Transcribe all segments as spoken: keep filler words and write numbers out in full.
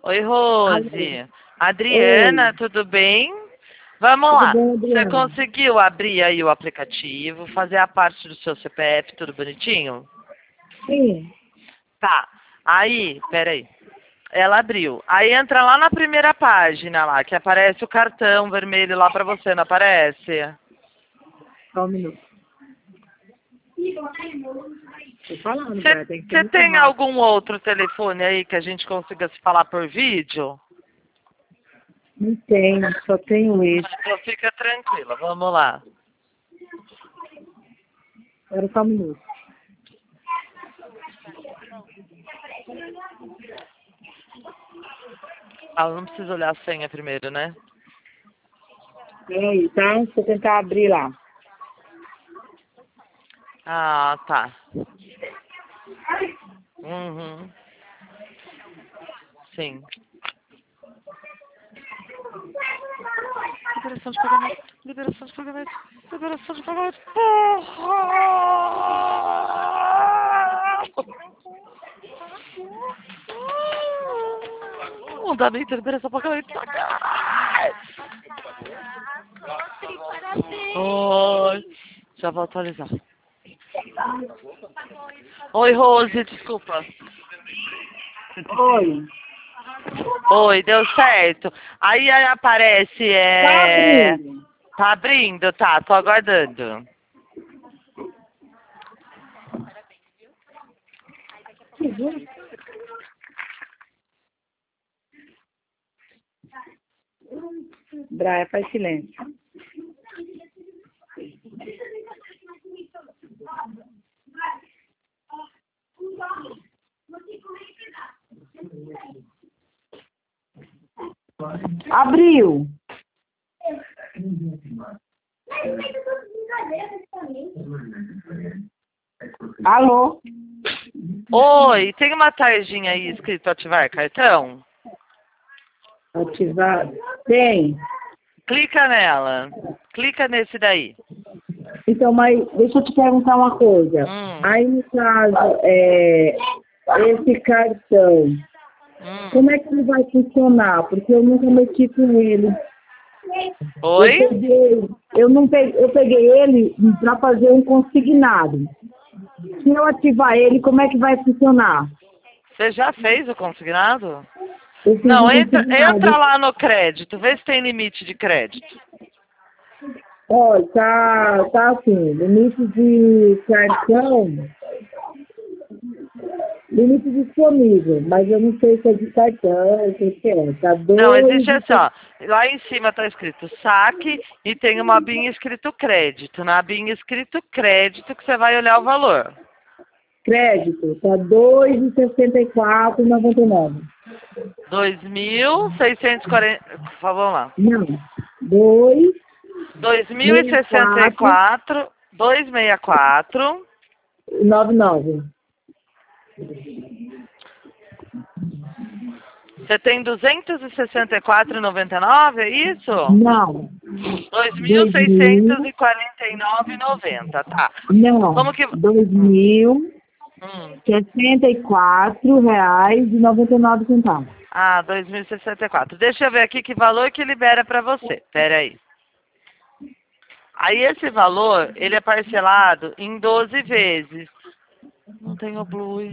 Oi, Alô. Rose. Adriana, Oi. tudo bem? Vamos Tudo lá. bem, Você Adriana? conseguiu abrir aí o aplicativo, fazer a parte do seu C P F, tudo bonitinho? Sim. Tá. Aí, peraí. Ela abriu. Aí entra lá na primeira página lá, que aparece o cartão vermelho lá pra você, não aparece? Só um minuto. Tô falando, Você Bra, tem que ser você muito tem rápido. algum outro telefone aí que a gente consiga se falar por vídeo? Não tenho, só tenho esse. Então fica tranquila, vamos lá. Era só um minuto. Ah, não precisa olhar a senha primeiro, né? Peraí, tá? Deixa eu tentar abrir lá. Ah, tá. Uhum. Sim. Liberação de pagamento. Liberação de pagamento. Liberação de pagamento. Porra! Mandamento, liberação de pagamento. Oi. Já vou atualizar. Oi, Rose, desculpa. Oi. Oi, deu certo. Aí, aí aparece, Tá é... abrindo. Tá abrindo? Tá, tô aguardando. Braia, faz silêncio. Abriu. Alô? Oi, tem uma tarjinha aí escrito ativar cartão? Ativar. Tem. Clica nela. Clica nesse daí. Então, mas deixa eu te perguntar uma coisa. Hum, Aí, no caso, é, esse cartão, hum. como é que ele vai funcionar? Porque eu nunca mexi com ele. Eu Oi? peguei, eu não peguei, eu peguei ele para fazer um consignado. Se eu ativar ele, como é que vai funcionar? Você já fez o consignado? Eu fiz Não, um entra, entra consignado. lá no crédito. Vê se tem limite de crédito. Olha, tá, tá assim, limite de cartão, limite disponível, mas eu não sei se é de cartão, o que que é. Tá Não, dois existe e assim, ó. Lá em cima tá escrito saque e tem uma abinha escrito crédito. Na abinha escrito crédito que você vai olhar o valor. crédito, tá dois e sessenta e quatro e noventa e nove. Dois mil seiscentos e quarenta. Vamos lá. Não, dois, Dois mil e seis, sessenta e quatro, quatro. Dois sessenta e quatro. nove nove. Você tem duzentos e sessenta e quatro e noventa e nove, é isso? Não, Dois mil dois mil, seiscentos e quarenta e nove e noventa, tá. não, Como que... dois Hum, mil, hum. sessenta e quatro reais e noventa e nove centavos. Ah, dois mil e sessenta e quatro. Deixa eu ver aqui que valor que libera pra você. Pera aí. Aí esse valor, ele é parcelado em doze vezes. Não tem o Blue.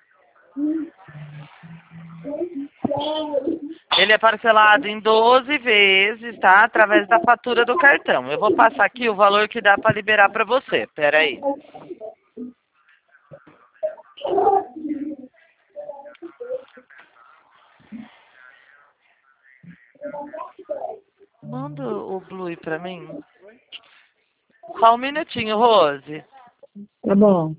Ele é parcelado em doze vezes, tá? Através da fatura do cartão. Eu vou passar aqui o valor que dá para liberar para você. Pera aí. Manda o Blue para mim. Só um minutinho, Rose. Tá bom.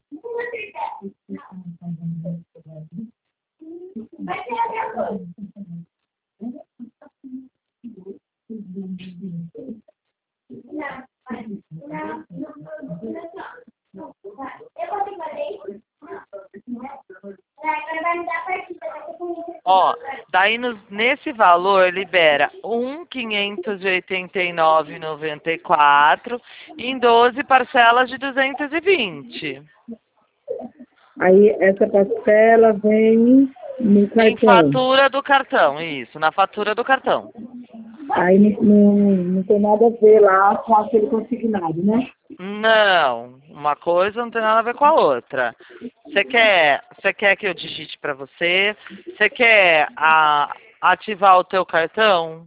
Ó, daí no, nesse valor libera um quinhentos e oitenta e nove e noventa e quatro em doze parcelas de duzentos e vinte. Aí essa parcela vem. no Em cartão. fatura do cartão, isso, na fatura do cartão. Aí não, não, não tem nada a ver lá com aquele consignado, né? Não, uma coisa não tem nada a ver com a outra. Você quer, você quer que eu digite para você? Você quer a, ativar o teu cartão?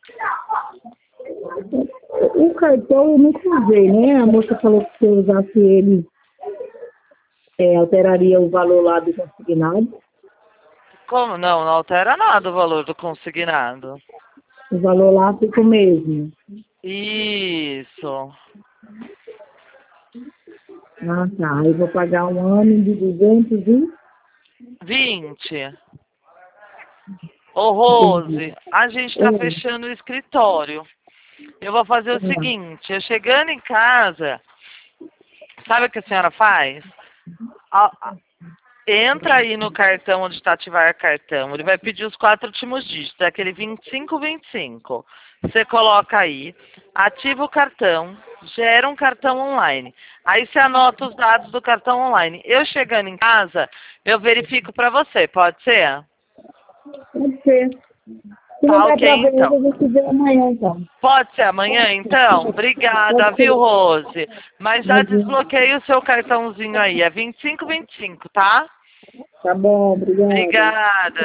O cartão eu nunca usei, né? A moça falou que se eu usasse ele, é, alteraria o valor lá do consignado. Como? Não, não altera nada o valor do consignado. O valor lá fica o mesmo. Isso. Ah, tá. Aí eu vou pagar um ano de duzentos e... vinte. Ô, Rose, Entendi. a gente tá É, fechando o escritório. Eu vou fazer o é. seguinte, eu chegando em casa, sabe o que a senhora faz? A- a- Entra aí no cartão onde está ativar cartão. Ele vai pedir os quatro últimos dígitos, é aquele vinte e cinco vinte e cinco. Você coloca aí, ativa o cartão, gera um cartão online. Aí você anota os dados do cartão online. Eu chegando em casa, eu verifico para você, pode ser? Pode ser. Se não Tá der ok, pra ver, então. eu vou te ver amanhã, então. Pode ser amanhã, então? Obrigada, Pode viu, ser. Rose? Mas já Imagina. desbloqueei o seu cartãozinho aí, é vinte e cinco vinte e cinco, tá? Tá bom, obrigada. Obrigada.